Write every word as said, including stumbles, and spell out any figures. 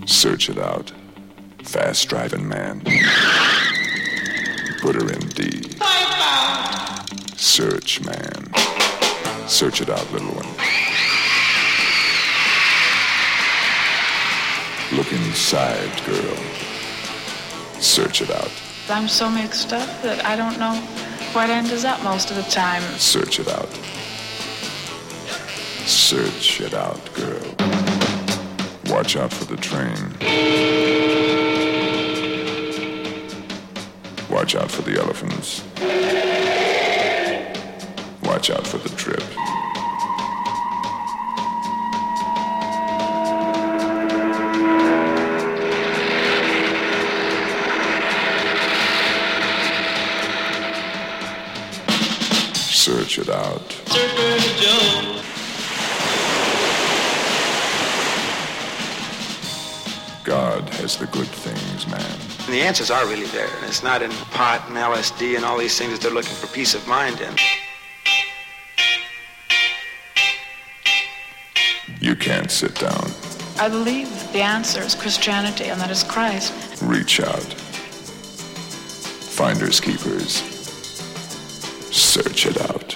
Search it out. Fast driving man. Put her in D. Search, man. Search it out, little one. Look inside, girl. Search it out. I'm so mixed up that I don't know what end is up most of the time. Search it out. Search it out, girl. Watch out for the train. Watch out for the elephants. Watch out for the trip. Search it out. God has the good things, man. And the answers are really there. And it's not in pot and L S D and all these things that they're looking for peace of mind in. You can't sit down. I believe the answer is Christianity, and that is Christ. Reach out. Finders keepers. Search it out.